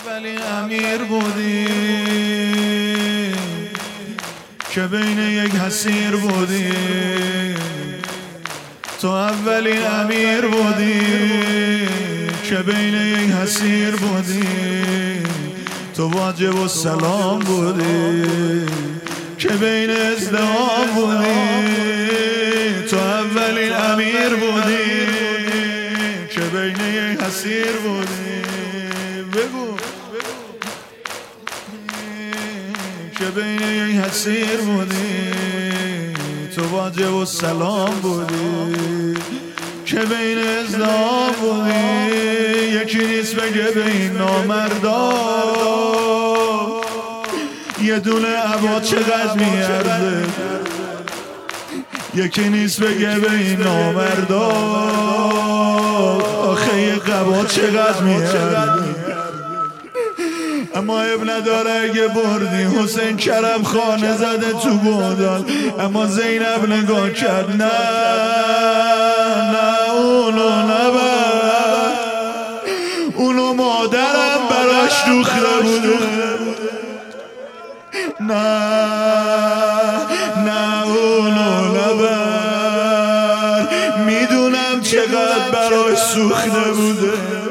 اولی امیر بودی که بین یک حسیر بودی، تو اولی امیر بودی که بین یک حسیر بودی، تو واجب و سلام بودی که بین ازدهام بودی، تو اولین امیر بودی که بین یک حسیر بودی، بگو که بین یک حسیر بودی، تو واجب و سلام بودی که بین ازدهام بودی. یکی نیست بگه به این نامردا یه دونه عبا چقدر میارزه، یکی نیست بگه به این نامردا آخه یه قبا چقدر میارزه. اما اب نداره اگه بردی، حسین کرم خانه زده تو گودال، اما زینب نگاه کرد نه نه اونو نبر، اونو مادرم براش دوخته بوده، نه نه اونو نبر، میدونم چقدر براش سوخته بوده.